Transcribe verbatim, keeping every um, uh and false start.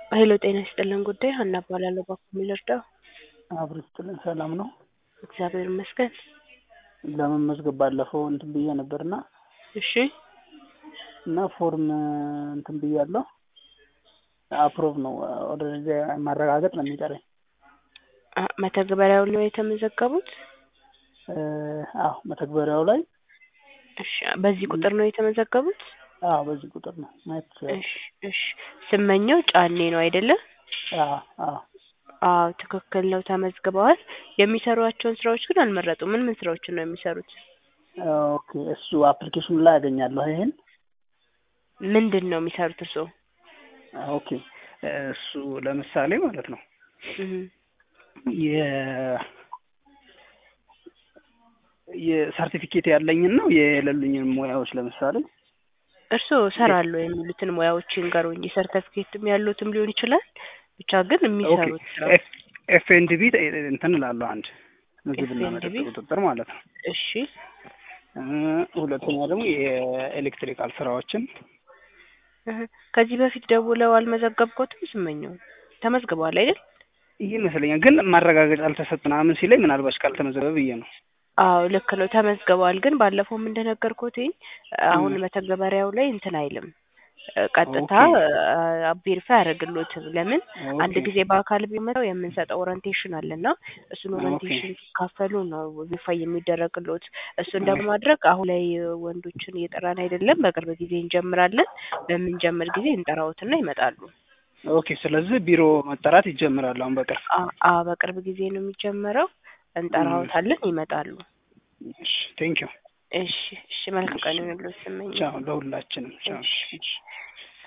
ሄሎ ጤና ይስጥልን ጉዳይ ሀና እባላለሁ። በኩል ልርዳው? አብሮ ይስጥልን ሰላም ነው። እግዚአብሔር ይመስገን። ለመመዝገብ ባለፈው እንትን ብዬ ነበርና እሺ እና ፎርም እንትን ብያለሁ። አፕሮቭ ነው ኦልሬዲ ማረጋገጥ ነው የሚቀረኝ። አ መተግበሪያው ላይ የተመዘገቡት? አዎ መተግበሪያው ላይ። እሺ በዚህ ቁጥር ነው የተመዘገቡት? አዎ በዚህ ቁጥር ነው ማለት። እሺ እሺ ስመኘው ጫኔ ነው አይደለ? አዎ አዎ አዎ ትክክል ነው ተመዝግበዋል። የሚሰሯቸውን ስራዎች ግን አልመረጡም። ምን ምን ስራዎችን ነው የሚሰሩት? ኦኬ እሱ አፕሊኬሽኑ ላይ አገኛለሁ። ይሄን ምንድነው የሚሰሩት እርሶ? ኦኬ እሱ ለምሳሌ ማለት ነው እህ የ የሰርቲፊኬት ያለኝን ነው የሌሉኝን ሙያዎች ለምሳሌ እርሶ ሰራለሁ የሚሉትን ሙያዎች ይንገሩኝ። ሰርቲፊኬትም ያሉትም ሊሆን ይችላል። ብቻ ግን የሚሰሩት ስራ ኤፍኤንዲቢ እንትን እላለሁ። አንድ ምግብና መጠጥ ቁጥጥር ማለት ነው። እሺ ሁለተኛ ደግሞ የኤሌክትሪካል ስራዎችን። ከዚህ በፊት ደውለው አልመዘገብኩትም? ስመኘው ተመዝግበዋል አይደል? ይመስለኛል ግን ማረጋገጫ አልተሰጠንም ሲለኝ ምናልባት ካልተመዘገበ ብዬ ነው። አዎ ልክ ነው ተመዝግበዋል። ግን ባለፈውም እንደነገርኩትኝ አሁን መተግበሪያው ላይ እንትን አይልም። ቀጥታ ቬሪፋይ አያደርግልዎትም። ለምን አንድ ጊዜ በአካል ቢመጣው የምንሰጠው ኦሪንቴሽን አለና እሱን ኦሪንቴሽን ሲካፈሉ ነው ቬሪፋይ የሚደረግልዎት። እሱን ደግሞ ማድረግ አሁን ላይ ወንዶችን እየጠራን አይደለም። በቅርብ ጊዜ እንጀምራለን። በምንጀምር ጊዜ እንጠራዎትና ይመጣሉ። ኦኬ ስለዚህ ቢሮ መጠራት ይጀምራል አሁን በቅርብ? አዎ በቅርብ ጊዜ ነው የሚጀምረው። እንጠራዎታለን ይመጣሉ። እሺ ቴንክ ዩ። እሺ እሺ መልካም ቀን ይሁንልዎት ስመኘው። ቻው ለሁላችንም ቻው። እሺ